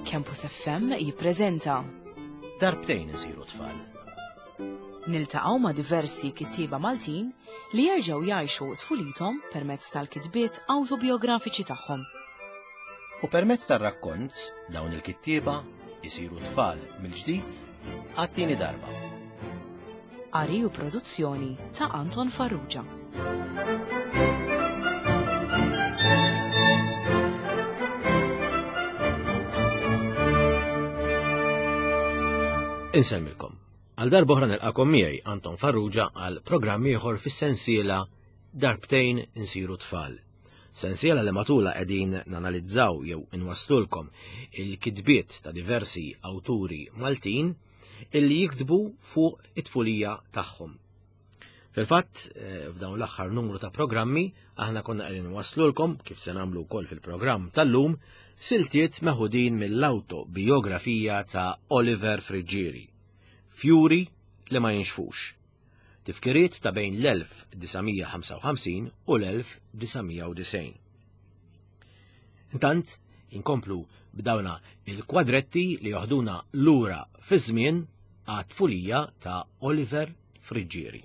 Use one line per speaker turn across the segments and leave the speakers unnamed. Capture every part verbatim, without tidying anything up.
Campus F M jippreżenta
Darbtejn insiru tfal.
Niltaqgħu ma' diversi kittieba Maltin li jerġgħu jgħixu tfulithom permezz tal-kitbiet awtobiografiċi tagħhom.
U permezz tar-rakkont dawn il-kittieba jisiru tfal mill-ġdid għat-tieni darba.
Qari u produzzjoni ta' Anton Farrugia.
Insemmilkom. Għal darba oħra nilqakom miegħi Anton Farrugia għal programm ieħor fis-sensiela Darbtejn insiru tfal. Sensiela li matula qegħdin nanalizzaw jew inwaslulkom il-kitbiet ta' diversi awturi Maltin illi jiktbu fuq it-tfulija tagħhom. Fil-fatt, f'dawn l-aħħar numru ta' programmi aħna konna qegħdin waslulkom kif se nagħmlu wkoll fil-programm tal-lum siltiet meħudin mill-autobiografija ta' Oliver Frigieri, Fjuri li ma jinxfux, tifkiriet ta' bejn l-elf disajnmija ħamsa u ħamsin u l-elf disajnmija u disgħin. Intant, inkomplu b'dawna il-kwadretti li joħduna lura fi żmien għat-tfulija ta' Oliver Frigieri.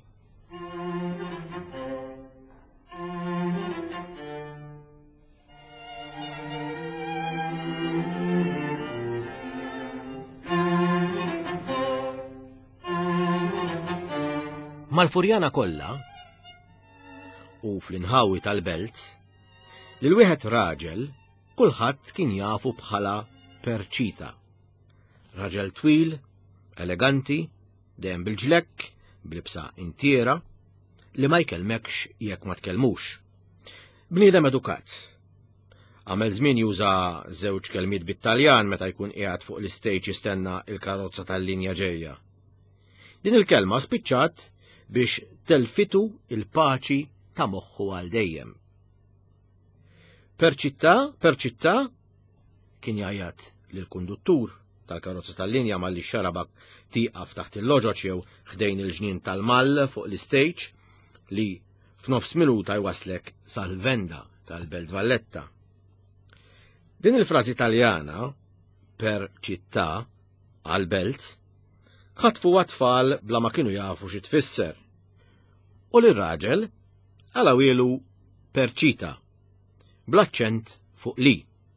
Mal-Furjana kollha u fl-inħawi tal-belt li l-wieħed raġel kulħadd kien jafu bħala Perċita. Raġel twil, eleganti, dejjem bil-ġlekk, bil-bsa intiera, li ma jkellmekx jekk ma tkellmux. Bniedem edukat. Għamel żmien juża żewġ kelmiet bit-Taljan meta jkun qiegħed fuq l-istejġ jistenna il-karozza tal-linja ġejja. Din il-kelma spiċċat biex telfitu il-paċi ta' moħħu għal dejjem. Perċitta, perċitta, kien jgħajjat lill-konduttur tal-karozza tal-linja malli xarabak tieqaf taħt il-loġoċ jew ħdejn il-ġnien tal-mall fuq l-istejġ li f'nofs minuta jwaslek sal-venda tal-Belt Valletta. Din il-frażi Taljana, perċitta, għal-belt, ħatfu għatfall bla ma kienu jafu xi tfisser. U l-raġel għalawielu Perċita, bl-aċċent fuq li.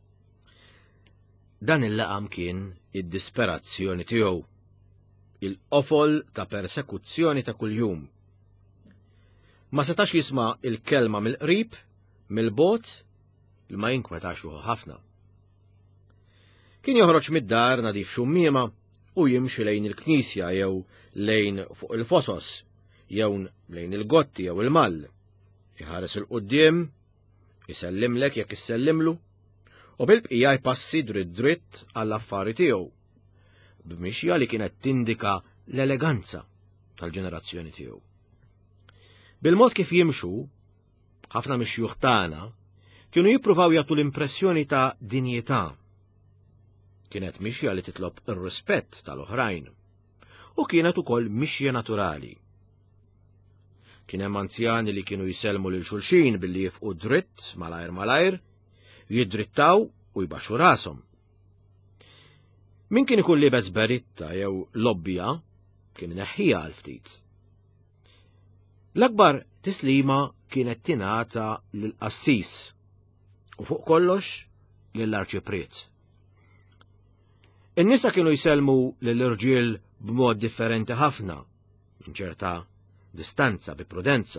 Dan il-laqam kien id-disperazzjoni tiegħu, il-qofol ta' persekuzzjoni ta' kuljum. Ma setax jisma' il-kelma mill-qrib, mill-bot, li ma jinkwetax ħafna. Kien joħroġ mid-dar nadif xummiema u jimxi lejn il-knisja jew lejn fuq il-fosos, jew lejn il-gotti jew il-mall. Iħares il-qudiem, isellimlek jekk issellimlu, u bil-bqija jpassi dritt dritt għall-affari tiegħu, b'mixja li kienet tindika l-eleganza tal-ġenerazzjoni tiegħu. Bil-mod kif jimxu, ħafna mixjuħ tagħna kienu jippruvaw jagħtu l-impressjoni ta' dinjità. Kienet mixja li titlob ir-rispett tal-oħrajn u kienet ukoll mixja naturali. Kien hemm anzjani li kienu jisellmu lil xulxin billi jifqu dritt malajr malajr, jiddrittaw u jbaxxu rashom. Min kien ikun libes beritta jew lobbija kien neħħija għal ftit. L-akbar tislima kienet tingħata lill-qassis u fuq kollox lill-arċipriet. In-nisa kienu jsellmu lill-irġiel b'mod differenti ħafna, minn ċerta distanza bi prudenza.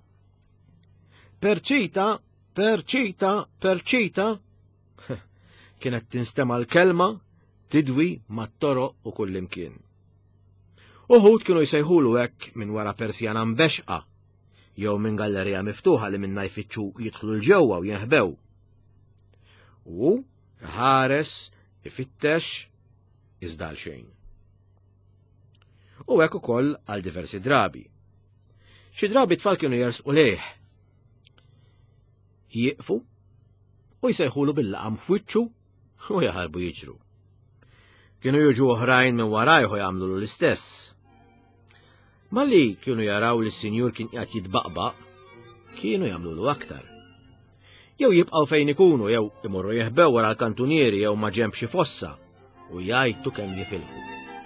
Perċita, perċita, perċita, kienet tinstema l-kelma tidwi mat-toroq u kullimkien. Uħud kienu jsejħulu hekk minn wara persjana mbexqa, jew minn gallerija miftuħa li minna jfittxu jidħlu l-ġewwa u jinħbew. U ħares, ifittex, iżda xejn. U hekk ukoll għal diversi drabi. Xi drabi tfal kienu jersqu lejh. Jieqfu u jsejħulu bil-laqam f'wiċċu u jaħarbu jiġru. Kienu jiġu oħrajn minn warajħu jagħmlu l-istess. Malli kienu jaraw li s-sinjur kien qiegħed jitbaqbaq, kienu jagħmlu aktar. Jew jibqgħu fejn ikunu jew imorru jeħbew wara l-kantunieri jew ma ġemp xi fossa u jgħidu kemm jifilħu.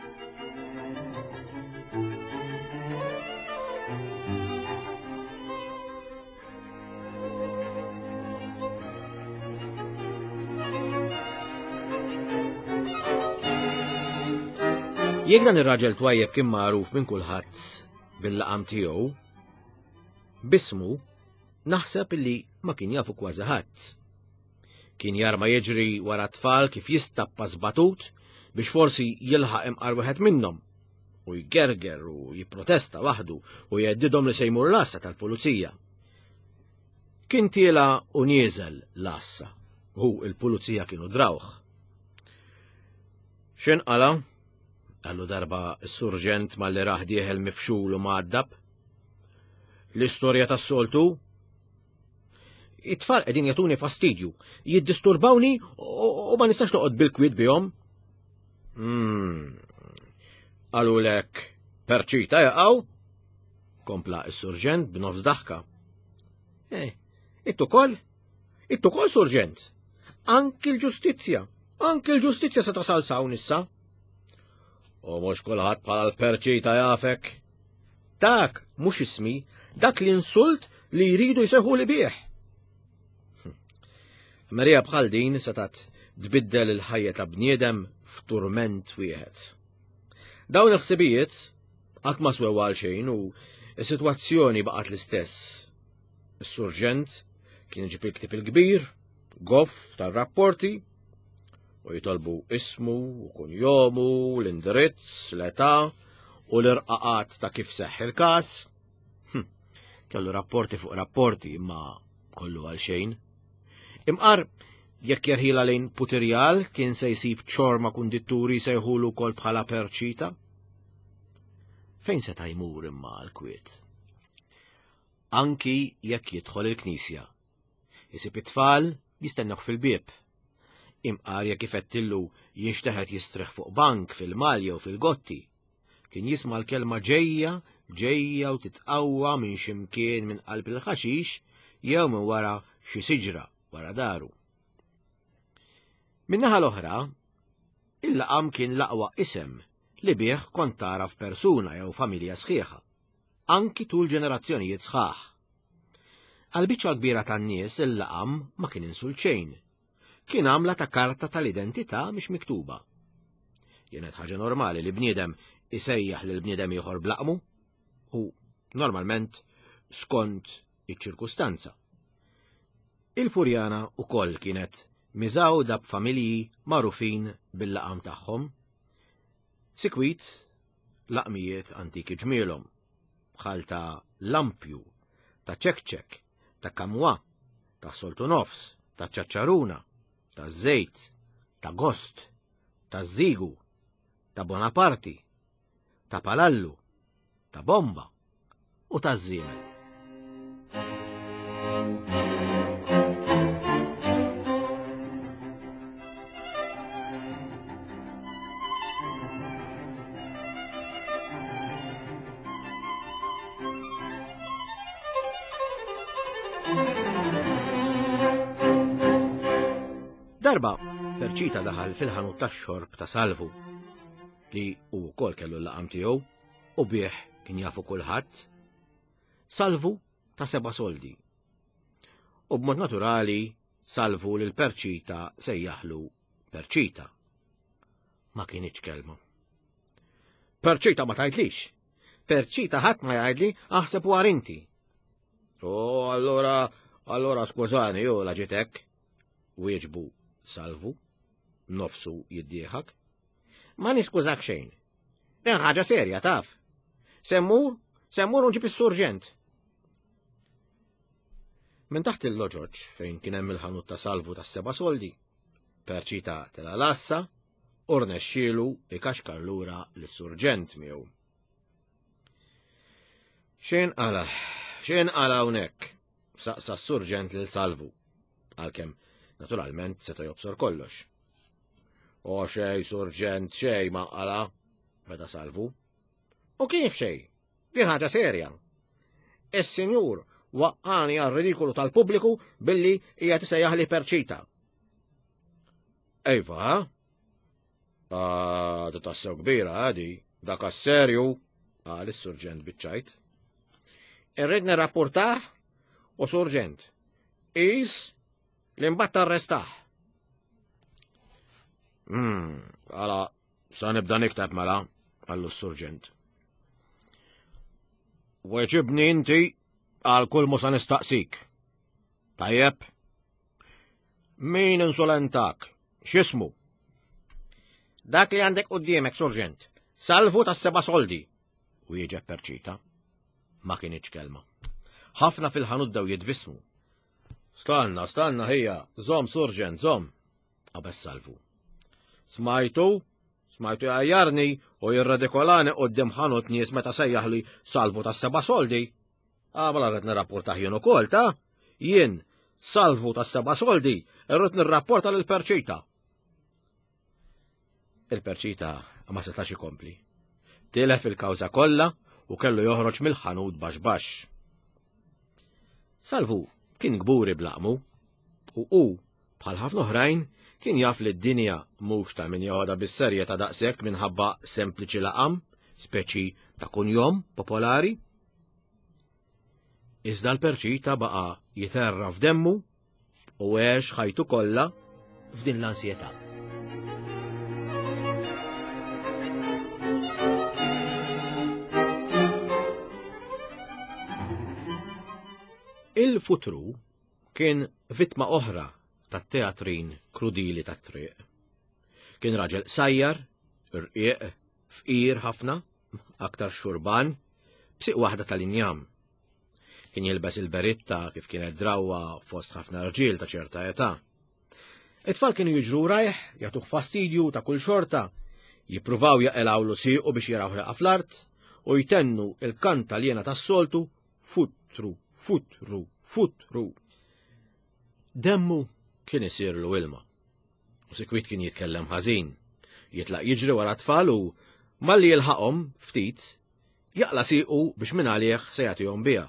Jekk dan ir-raġel twajjeb kien magħruf minn kulħadd bil-laqam tiegħu, bismu naħseb illi ma kien jafu kważi ħadd. Kien jarma jiġri wara tfal kif jistappa żbatut biex forsi jilħaq imqar wieħed minnhom u jgerger u jipprotesta waħdu u jeddidhom li se jmur l-assa tal-pulizija. Kien tiela u nieżel l-assa u l-pulizija kienu drawh. X'inqala? Għallu darba s-surġent mal-li raħ dieħel mifxul u mgħaddab. L-istorja tas-soltu? It-tfal qegħdin jagħtuni fastidju, jiddisturbawni u ma nistax noqgħod bil-kwid bihom. Hmm. Għalulek perċita jaqgħu? Kompla s-surġent b'nofs daħka. Eh, ittu koll? Ittu koll surġent? Anki l-ġustizzja, anki l-ġustizzja se tasal sawn issa. U mhux kulħadd bħala l-perċita jafek. Dak mhux ismi, dak l-insult li jridu jsejħu li bih. Marija bħal din setat tbiddel il-ħajja ta' bniedem f'turment wieħed. Dawn il-ħsibijiet qatt ma swew għal xejn u s-sitwazzjoni baqgħet l-istess. Is-surġent kien iġib il-ktib il-kbir, goff tar-rapporti, u jitolbu ismu, u kunjomu, l-indirizz, l-età u l-irqaqat ta' kif seħħ il-każ. Hm, kellu rapporti fuq rapporti imma kollu għal xejn. Imqar jekk jerħila lejn putirjal kien se jsib ċorma kunditturi sejħulu wkoll bħala perċita. Fejn seta' jmur imma l-kwiet? Anki jekk jidħol il-Knisja. Isib it-tfal jistennew fil-bieb. Imqar jekk ifettillu jinxteħed jistrieħ fuq bank fil-malja u fil-gotti. Kien jisma' l-kelma ġejja, ġejja u titqawwa minn ximkien minn qalb il-ħaxix jew minn wara xi siġra wara daru. Min-naħa l-oħra, il-laqam kien l-aqwa isem li bih kont taraf persuna jew familja sħiħa, anki tul ġenerazzjonijiet sħaħ. Għal-biċċa kbira tan-nies il-laqam ma kien insul xejn. Kien għamla ta' karta tal-identità mhix miktuba. Kienet ħaġa normali li bniedem isejjaħ lil bniedem ieħor blaqmu u normalment skont iċ-ċirkustanza. Il-Furjana wkoll kienet miżawda b'familji magħrufin bil-laqam tagħhom. Sikwit laqmijiet antiki ġmielhom bħal ta' Lampju, ta' Ċekċek, ta' Kamwa, ta' Soltu Nofs, ta' Ċaċċaruna, ta' Żejt, ta' Gost, ta' Żigu, ta' Bonaparti, ta' Palallu, ta' Bomba u ta' Żiemel. Darba perċita daħal fil-ħanut tax-xorb ta' Salvu li hu wkoll kellu l-laqam tiegħu u bih kien jafu kulħadd. Salvu ta' seba' soldi. U b'mod naturali Salvu lil perċita sejjaħlu perċita. Ma kienx kelma. Perċita ma tgħidlix. Perċita ħadd ma jgħidli aħseb war inti. Oh, allora, allora skużani, jew la ġitek. Wieġbu Salvu, nofsu jiddieħak. Ma niskużak xejn. Den ħaġa serja, taf. Semmur, semmur unġib is-surġent. Min taħt il-loġoġ fejn kien hemm il-ħanut ta' Salvu tas seba' soldi, perċita tela lassa, u rnexxielu ikaxkar lura lis-surġent miegħu. Xejn qala, xejn qala hawnhekk, saqsa s-surġent lil Salvu, għalkemm naturalment seta' jobsor kollox. O xej, surġent, xej ma qala, beda Salvu. U kif xej? Di ħaġa serja. Is-sinjur waqqani għal-ridikulu tal-pubbliku billi hija tisejjaħli perċita. Ejva, Ah, da tassew kbira għadi, dak serju, għal is-surġent biċċajt. Irrid nirrapportaħ u surġent. Is li mbagħad tarrestaħ. Hmm, għala, sa nibda niktab mela, għallu s-surġent. Weġibni inti għal kull mu sa nistaqsik. Tajjeb? Min insolentak? X'ismu? Dak li għandek quddiemek, surġent. Salvu tas seba' soldi. U jieġeb Perċita. Ma kienx kelma. Ħafna fil-ħanud daw jidvismu. Stanna, stanna ħija, zom surġent, zom. Qabess Salvu. Smajtu? Smajtu jgħajjarni u jirradikolani qoddim ħanut nies meta sejjaħli Salvu tas seba' soldi. Għabla rrit nirrapportaħ jien ukoll, ta? Jien, Salvu tas seba' soldi, rrit nirrapporta lil Perċita. Il-Perċita ma setax ikompli. Tilef il-kawża kollha u kellu joħroġ mill-ħanud baxbax. Salvu kien gburi blaqmu u hu bħal ħafna oħrajn kien jaf li d-dinja mhux ta' min joħodha bis-serje ta' daqshekk minħabba sempliċi laqam, speċi ta' kunjom popolari. Iżda l-Perċita baqa' jiterra f'demmu u għex ħajtu kollha f'din l-ansjetà. Il-Futru kien vittma oħra tat-teatrin krudili tat-triq. Kien raġel sajjar, irqiq, fqir ħafna, aktar xurban, bsiq waħda tal-injam. Kien jilbes il-beritta kif kienet drawwa fost ħafna rġiel ta' ċerta età. It-tfal kienu jiġru rajħ, jagħtuh fastidju ta' kull xorta, jippruvaw jaqelawlu siequ biex jaraw fl-art u jtennu il-kant tal-jena tas-soltu futru, futru, futru. Demmu kien isirlu ilma. U sikwit kien jitkellem ħażin, jitlaq jiġri wara tfal u malli jilħaqhom ftit jaqla siequ biex minn għalih se jagħtihom biha.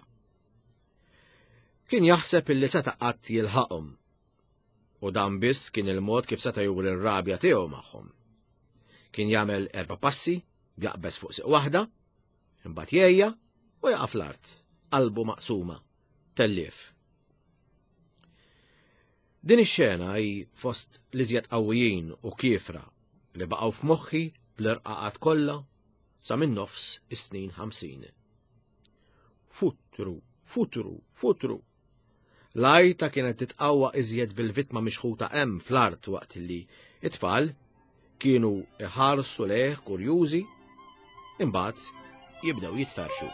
Kien jaħseb illi seta' qatt jilħaqhom. U dan biss kien il-mod kif seta' juri r-rabja tiegħu magħhom. Kien jagħmel erba' passi, jaqbes fuq siq waħda, imbagħad jgħejja u jaqa' fl-art, qalbu maqsuma, tellif. Din ix-xena hi fost l-iżjed qawwijin u kiefra li baqgħu f'moħħi bl-irqaqat kollha sa minn nofs is-snin ħamsin. Futru, futru, futru. Lajta kienet titqawwa iżjed bil-vittma mixħuta hemm fl-art waqt li it-tfal kienu iħarsu leh kurjużi, imbagħad jibdew jitferxu.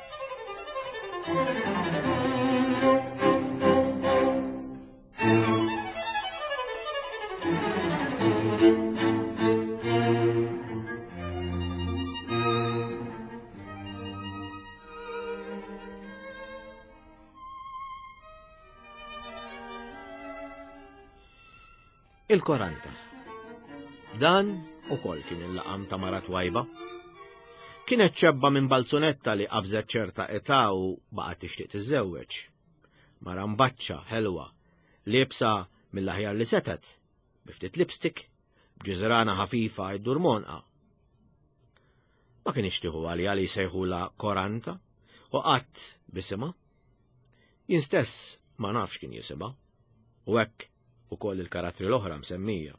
Il-Koranta. Dan ukoll kien il-laqam ta' mara twajba. Kienet ċebba minn balzunetta li qabżet ċerta età u baqgħet tixtieq tiżżewweġ. Mara mbaċċa ħelwa, libsa mill-aħjar li setet, biftit lipstick, b'ġiżrana ħafifa jdur monqa. Ma kienx tieħu għalija li jsejħula Koranta u qatt bisimha. Jien stess ma nafx kien jisimha, u hekk ukoll il-karattri l-oħra msemmija.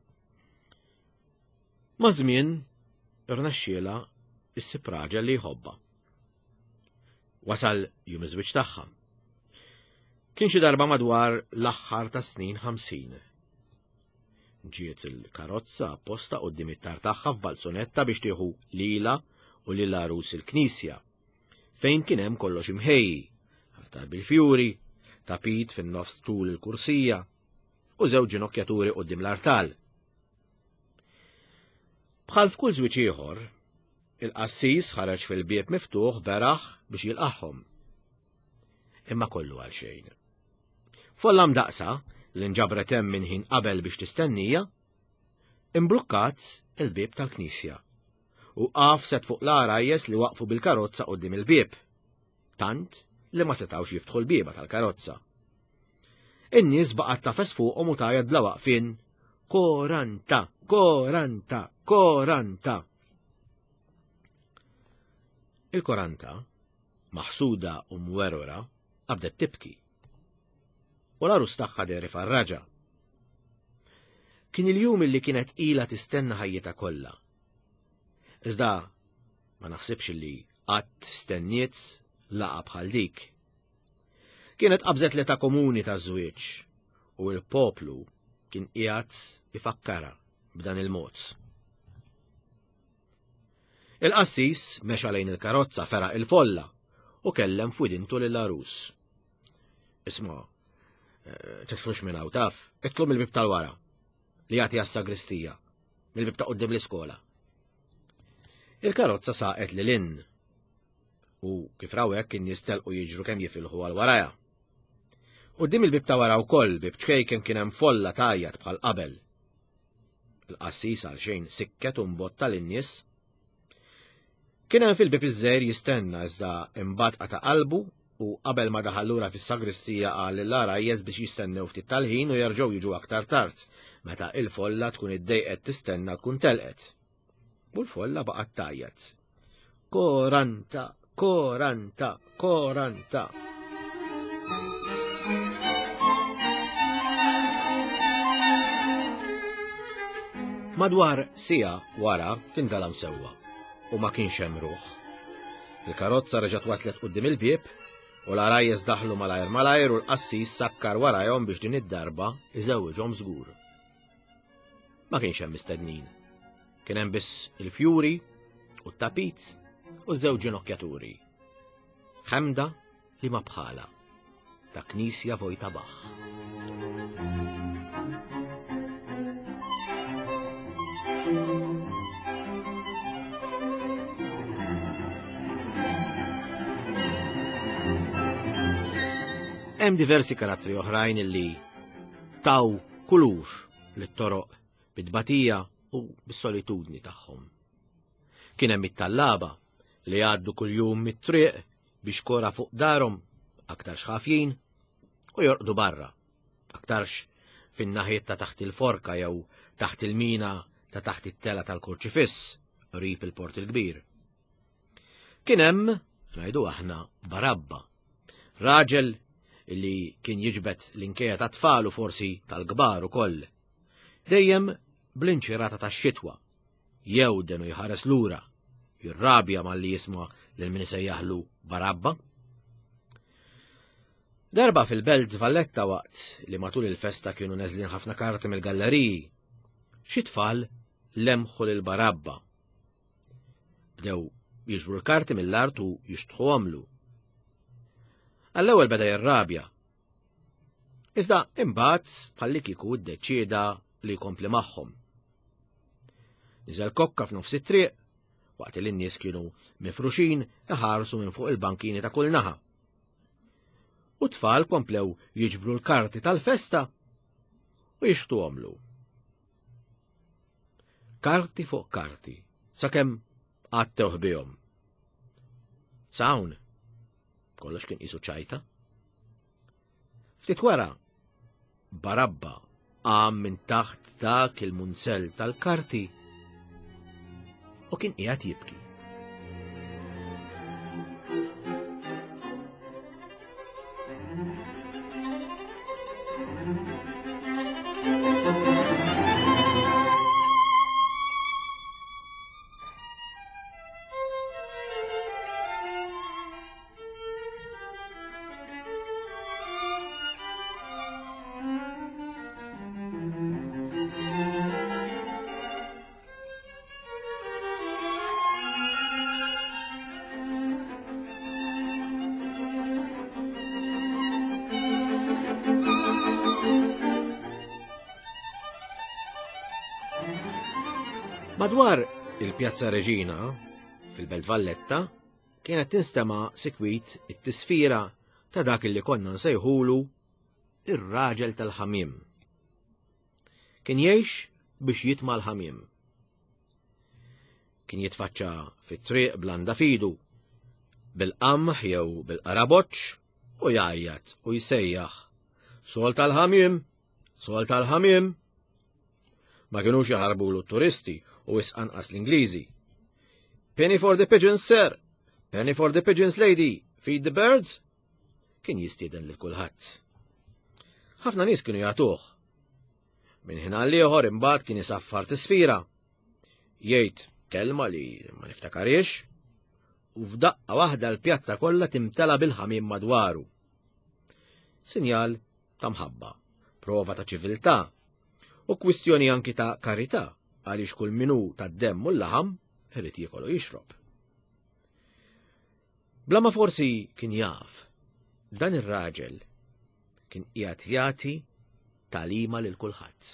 Ma' żmien irnexxiela issib raġel li jħobba. Wasal jum iż-żwieġ tagħha. Kien xi darba madwar l-aħħar ta' snin ħamsin. Ġiet il-karozza apposta quddiem it-tar tagħha f'balzunetta biex tieħu lila u lil arus il-Knisja, fejn kien hemm kollox imħejji, altar bil-fjuri, tapit fin-nofs tul il-kursija u żewġ ġinokjaturi quddiem l-artal. Bħal f'kull żwieġ ieħor, il-qassis ħareġ fil-bieb miftuħ beraħ biex jilqahom. Imma kollu għal xejn. Follam daqsa li nġabret hemm minn ħin qabel biex tistennija, imbrukkat il-bieb tal-Knisja u qaf set fuq l-arajjes li waqfu bil-karozza quddiem il-bieb, tant li ma setawx jiftħu l-bieba tal-karozza. In-nies baqgħet tafes fuqhom u tajjed bla waqfien Koranta, koranta, koranta. Il-koranta, maħsuda u mwerwra, qabdet tibki. U l-arus tagħha deri farraġa. Kien il-jum illi kienet ila tistenna ħajjita kollha. Iżda ma naħsibx li qatt stenniet laqa bħal dik. Kienet qabżet li ta' komuni ta' żwieġ u l-poplu kien qiegħed ifakkara b'dan il-mod. Il-qassis mexa lejn il-karozza feraq il-folla u kellem f'widintu lill-arus. Isma', titlux minn hawn taf, itlu mill-bib tal-wara li jagħti għas-sagristija, mill-bib ta' quddiem l-iskola. Il-karozza saqet lil in u kif rawek kien jistelqu jiġru kemm jifilħu għal waraja. Quddiem il-bib ta' wara wkoll bib ċkejken kien hemm folla tajjat bħal qabel. Il-qassis għal xejn sikket u mbotta lin-nies. Kien hemm fil-bib iż-żgħir jistenna iżda imbagħad qata' qalbu u qabel ma daħal lura fis-sagristija qal lill-għarajjeż biex jistennew ftit tal-ħin u jerġgħu jiġu aktar tard, meta il-folla tkun iddejqet tistenna tkun telqet. U l-folla baqgħet tajjat. Koranta, koranta, koranta. Madwar sija wara kien dalam sewwa u ma kienx hemm ruħ. Il-karozza reġgħet waslet quddiem il-bieb u l-għarajjeż daħlu malajr malajr u l-qassis sakkar warajhom biex din id-darba iżewwiġhom żgur. Ma kienx hemm mistednin. Kien hemm biss il-fjuri u t-tapit u żewġ ġinokkjaturi. Ħemda li ma bħala ta' Knisja Vojta Bach. Hemm diversi karattri oħrajn illi taw kulur lit-toroq bid-tbatija u bis-solitudni tagħhom. Kien hemm it-tallaba li għaddu kuljum mit-triq biex kora fuq darhom aktarx ħafjin u jorqdu barra, aktarx fin-naħiet ta' taħt il-forka jew taħt il-mina ta' taħt it-tela tal-kurċifiss qrib il-port il-kbir. Kien hemm, ngħidu aħna, Barabba, raġel illi kien jiġbed l-inkejja ta' tfal u forsi tal-kbar ukoll. Dejjem bl-inċirata tax-xitwa, jew denu jħares lura, jirrabja malli jisma' lil min isejjaħlu Barabba. Darba fil-belt Valletta waqt li matul il-festa kienu neżlin ħafna karti mill-galleriji, xi tfal lemħu lil Barabba. Bdew jiġbru l-karti mill-art u jixtħuhomlu. Għall-ewwel beda jirrabja. Iżda imbagħad bħalli kieku ddeċieda li jkompli magħhom. Niżel kokka f'nofs it-triq waqt li n-nies kienu mifruxin iħarsu minn fuq il-bankini ta' kull naħa. U tfal komplew jiġbru l-karti tal-festa u jixtuhomlu. Karti fuq karti, sakemm għadtew bihom. Sawn, kollox kien qisu ċajta. Ftit wara, Barabba qam minn taħt dak il-munsell tal-karti u kien qiegħed jibki. Madwar il-Pjazza Reġina, fil-Belt Valletta, kienet tinstema' sikwit it-tisfira ta' dak li konna nsejħulu ir-raġel tal-ħamiem. Kien jgħix biex jitma' l-ħamiem. Kien jitfaċċa fit-triq blanda fidu, bil-qamħ jew bil-qaraboċċ u jgħajjat u jsejjaħ: Sol tal-ħamiem, sol tal-ħamiem. Ma kienux jaħarbulu t-turisti u isqanqas l-Ingliżi. Penny for the pigeons, sir! Penny for the pigeons, lady! Feed the birds? Kien jistieden lil kulħadd. Ħafna nies kienu jagħtuh. Minn ħin għal ieħor imbagħad kien isaffar tisfira. Jgħid kelma li ma niftakariex u f'daqqa waħda l-pjazza kollha timtela bil-ħamiem madwaru. Sinjal ta' mħabba, prova ta' ċiviltà u kwistjoni anki ta' karità għaliex kull minu tad-demm u l-laħam irid jiekol u jixrob. Bla ma forsi kien jaf, dan ir-raġel kien qiegħed jagħti tagħlima lil kulħadd.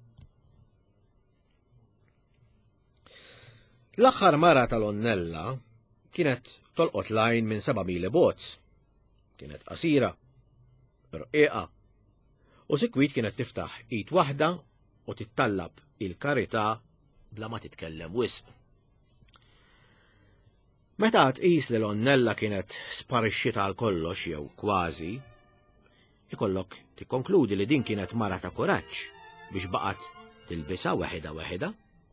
L-aħħar mara tal-Onnella kienet tolqot lajn minn seba' mili bozz. Kienet qasira, rqieqa, u sikwit kienet tiftaħ id waħda u tittallab il-karità bla ma titkellem wisq. Meta tqis li l-Onnella kienet sparixxita għal kollox jew kważi, ikollok tikkonkludi li din kienet mara ta' kuraġġ biex baqgħet tilbisha weħida weħida.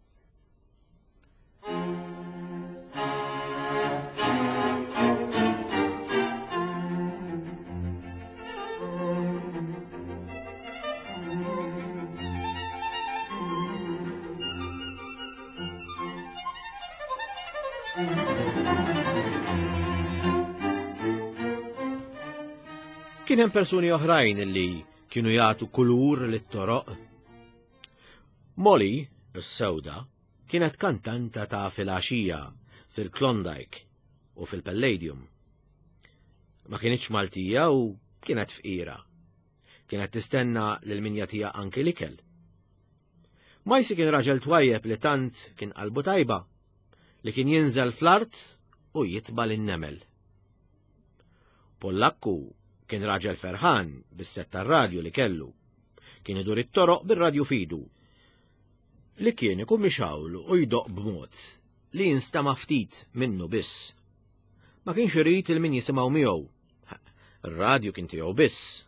Kien hemm persuni oħrajn li kienu jagħtu kulur lit-toroq. Molly, is-sewda, kienet kantanta ta' filgħaxija fil-Klondike u fil-Palladium. Ma kienitx Maltija u kienet fqira. Kienet tistenna lil min jagħtiha anki l-ikel. Majsi kien raġel twajjeb li tant kien qalbu tajba li kien jinżel fl-art u jitba' lin-nemel. Pollakku kien raġel ferħan bis-set tar-radju li kellu. Kien idur it-toroq bir-radju fidu li kien ikun mixawlu u jdoq b'mod li jinstama' ftit minnu biss. Ma kienx irid il-min jisimgħu miegħu. Ir-radju kien tiegħu biss.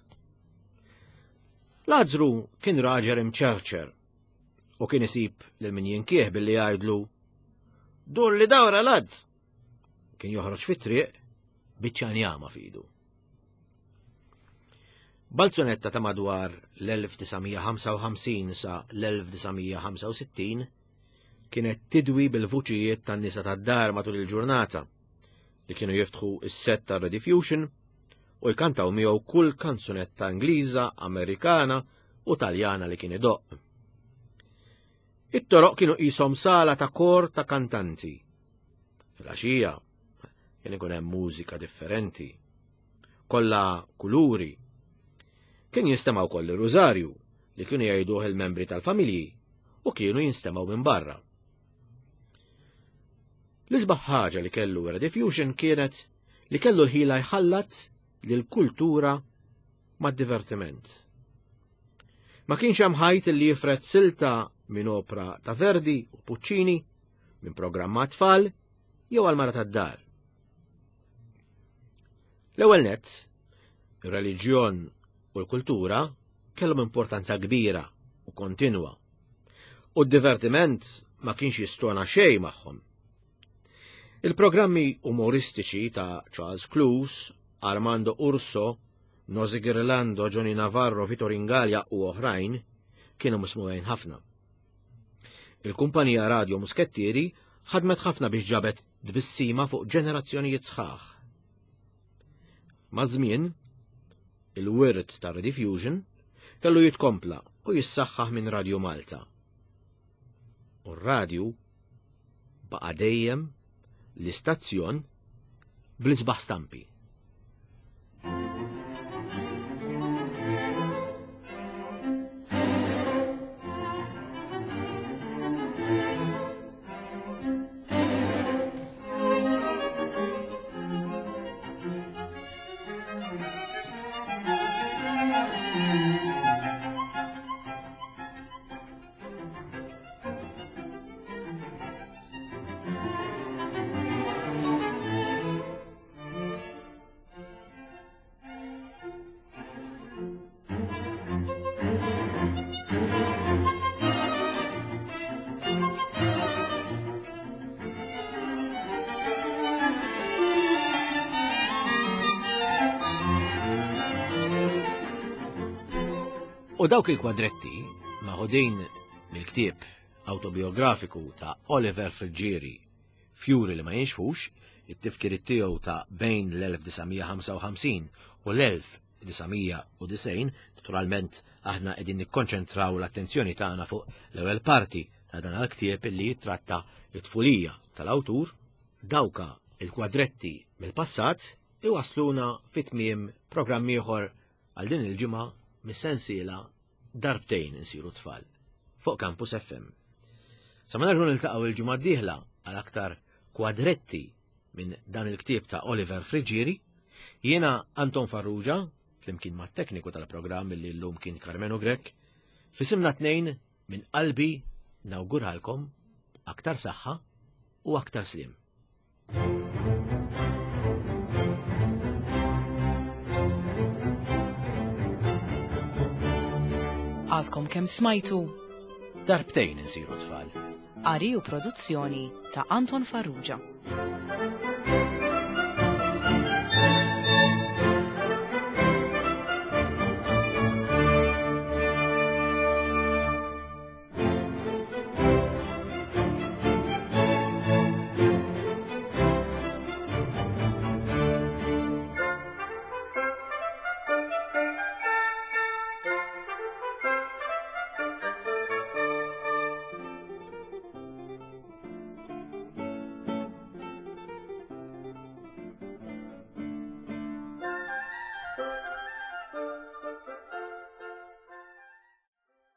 Lażru kien raġel imċerċer u kien isib lil min jinkieħ billi jgħidlu dur li dawra ladz. Kien joħroġ fit-triq biċċa njama fidu. Balzonetta ta' madwar l-elf tisgħemija ħamsa u ħamsin sa l-elf tisgħemija ħamsa u sittin kienet tidwi bil-vuċijiet tan-nisa tad-dar matul il-ġurnata li kienu jiftħu is-set ta' Rediffusion u jkantaw miegħu kull kanzunetta Ingliża, Amerikana u Taljana li kien idoqq. It-toroq kienu qishom sala ta' kor ta' kantanti. Fil-għaxija kien ikun hemm mużika differenti, kollha kuluri. Kien jinstemaw koll ir-rużarju li kienu jgħiduh il-membri tal-familji u kienu jinstemaw minn barra. L-isbaħ ħaġa li kellu Rediffusion kienet li kellu l-ħila jħallat lill-kultura mad-divertiment. Ma kienx hemm ħajt li jifred silta minn opra ta' Verdi u Puccini, minn programma tfal jew għal mara tad-dar. L-ewwel nett, ir-reliġjon u l-kultura kellhom importanza kbira u kontinwa. U d-divertiment ma kienx jistona xejn magħhom. Il-programmi umoristiċi ta' Charles Clouse, Armando Urso, Nosy Girlando, Johnny Navarro, Vito Ringalja u oħrajn kienu mismuħin ħafna. Il-kumpanija Radio Muskettieri ħadmet ħafna biex ġabet tbissima fuq ġenerazzjonijiet sħaħ. Ma' żmien, il-wirt ta' Rediffusion kellu jitkompla u jissaħħaħ minn Radio Malta. U r-radju baqa' dejjem l-istazzjon bl-isbaħ stampi. U dawk il-kwadretti maħudin mill-ktieb autobiografiku ta' Oliver Frigieri, Fjuri li ma jinxfux, it-tifkirit tiegħu ta' bejn l-elf tisa' ħamsa u ħamsin u l-elf tisa' disgħin, naturalment aħna qegħdin nikkonċentraw l-attenzjoni tagħna fuq l-ewwel parti ta' dan l-ktieb li jitratta t-tfulija tal-awtur, dawka il-kwadretti mill-passat iwasluna fit-tmiem programm ieħor għal din il-ġimgħa mis-sensiela Darbtejn insiru tfal fuq Campus F M. Sa ma nerġgħu niltaqgħu il-ġimgħa d-dieħla għal aktar kwadretti minn dan il-ktieb ta' Oliver Frigieri, jiena Anton Farrugia, flimkien mat-tekniku tal-programm li llum kien Carmenu Grek, fisimna tnejn minn qalbi nawguralkom aktar saħħa u aktar slim.
Għadkom kemm smajtu
Darbtejn insiru tfal.
Qari u produzzjoni ta' Anton Farrugia.